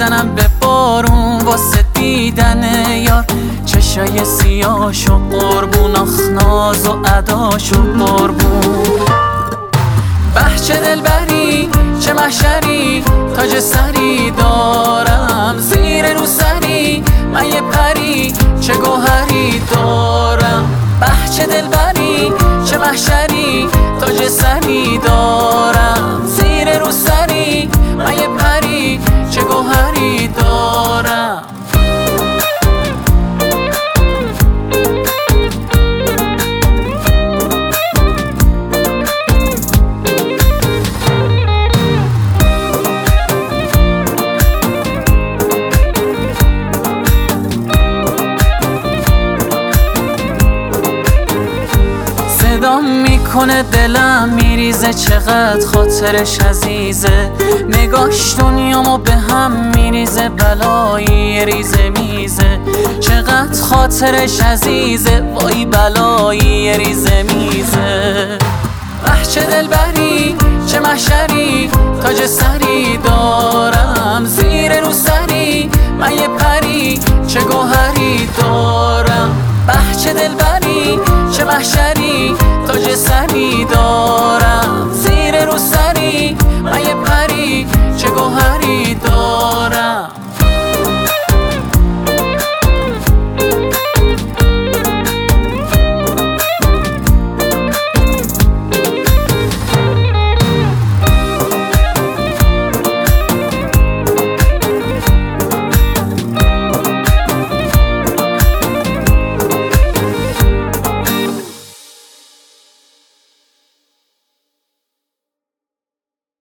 میزنم به بارون واسه دیدن یار، چشای سیاهشو قربون، آخ ناز و اداشو قربون. به چه دلبری چه محشری، تاج سری دارم زیر رو سری، من یه پری چه گوهری دارم. به چه دلبری چه محشری، تاج سری دارم زیر رو سری، من یه پری چه گوهری دارم. صدام میکنه دلم میریزه، چقدر خاطرش عزیزه، نگاش دنیامو به هم میریزه، بلایی ریزه میزه. چقدر خاطرش عزیزه، وای بلایی ریزه میزه. به چه دلبری چه محشری، تاج سری دارم زیر رو سری، من یه پری چه گوهری دارم. به چه دلبری چه محشری، تاج سری دارم زیر رو سری، من یه پری چه گوهری